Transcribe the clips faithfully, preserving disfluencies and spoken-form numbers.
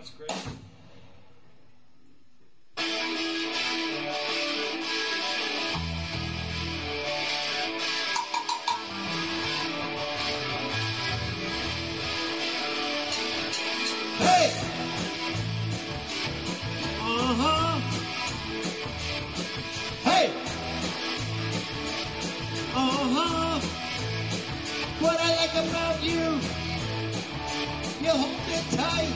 Sounds great. Hey! Uh-huh. Hey! Uh-huh. What I like about you, you hold it tight.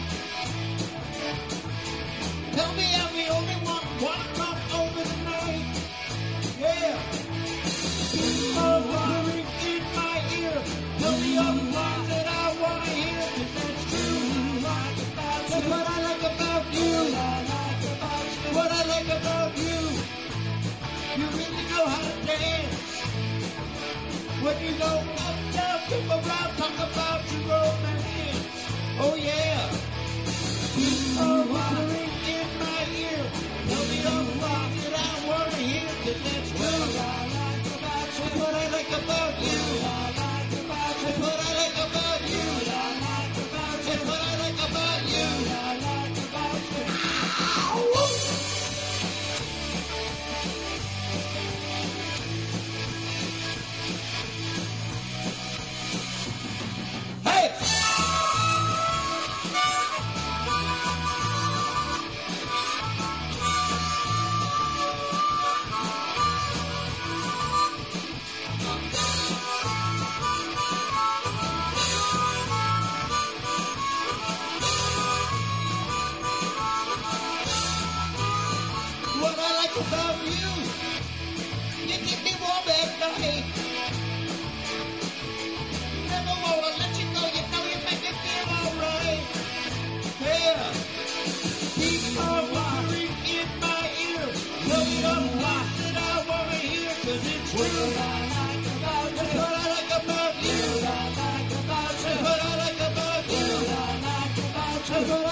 Tell me I'm the only one wanna come over tonight. Yeah. Oh, whispering in my ear. Tell me all the words that I wanna hear, 'cause that's true. That's what I like about you. What I like about you. You really know how to dance. When you go up, down, flip around, talk about your romance. Oh yeah. Oh, whispering in my ear. Tell me all the words that I wanna hear, 'cause that's true. That's what I like about you. That's what I like about you. That's what I like about you. Hey! What I like about you, you keep me warm at night. Never wanna let you go, you know you make me feel alright. Yeah. Keep on whispering in my ear. Tell me all the words that I wanna hear, 'cause it's true. That's what I like about you. That's what I like about you. That's what I